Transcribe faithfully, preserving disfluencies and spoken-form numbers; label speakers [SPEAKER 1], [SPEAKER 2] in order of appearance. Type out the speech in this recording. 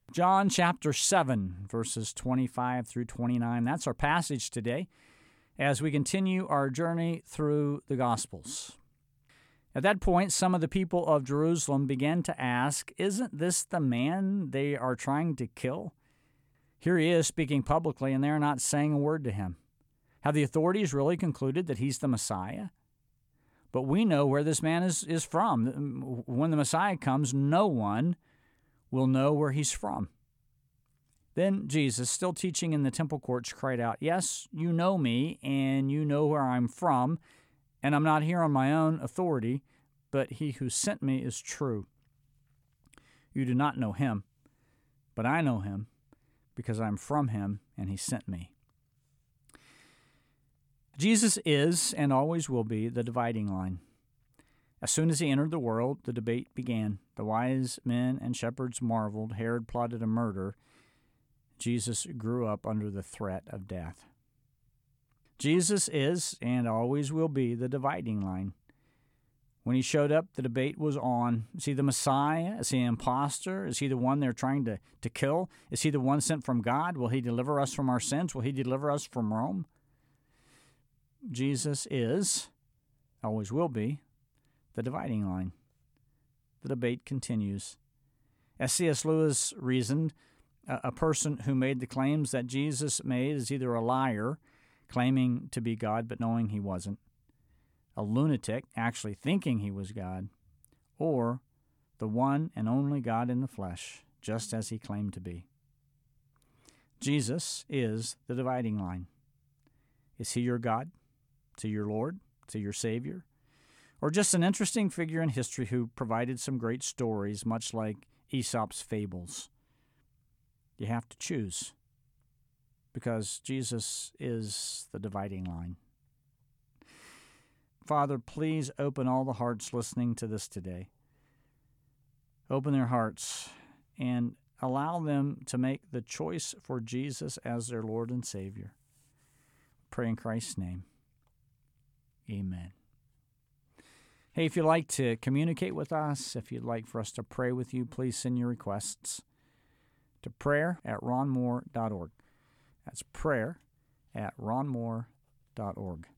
[SPEAKER 1] John chapter seven, verses twenty-five through twenty-nine. That's our passage today as we continue our journey through the Gospels. At that point, some of the people of Jerusalem began to ask, "Isn't this the man they are trying to kill? Here he is speaking publicly, and they are not saying a word to him. Have the authorities really concluded that he's the Messiah? But we know where this man is, is from. When the Messiah comes, no one will know where he's from." Then Jesus, still teaching in the temple courts, cried out, "Yes, you know me, and you know where I'm from, and I'm not here on my own authority, but he who sent me is true. You do not know him, but I know him, because I'm from him, and he sent me." Jesus is, and always will be, the dividing line. As soon as he entered the world, the debate began. The wise men and shepherds marveled. Herod plotted a murder. Jesus grew up under the threat of death. Jesus is, and always will be, the dividing line. When he showed up, the debate was on. Is he the Messiah? Is he an imposter? Is he the one they're trying to, to kill? Is he the one sent from God? Will he deliver us from our sins? Will he deliver us from Rome? Jesus is, always will be, the dividing line. The debate continues. As C S Lewis reasoned, a person who made the claims that Jesus made is either a liar, claiming to be God but knowing he wasn't, a lunatic, actually thinking he was God, or the one and only God in the flesh, just as he claimed to be. Jesus is the dividing line. Is he your God? To your Lord? To your Savior? Or just an interesting figure in history who provided some great stories, much like Aesop's fables? You have to choose, because Jesus is the dividing line. Father, please open all the hearts listening to this today. Open their hearts and allow them to make the choice for Jesus as their Lord and Savior. Pray in Christ's name. Amen. Hey, if you'd like to communicate with us, if you'd like for us to pray with you, please send your requests to prayer at ron moore dot org. That's prayer at ron moore dot org.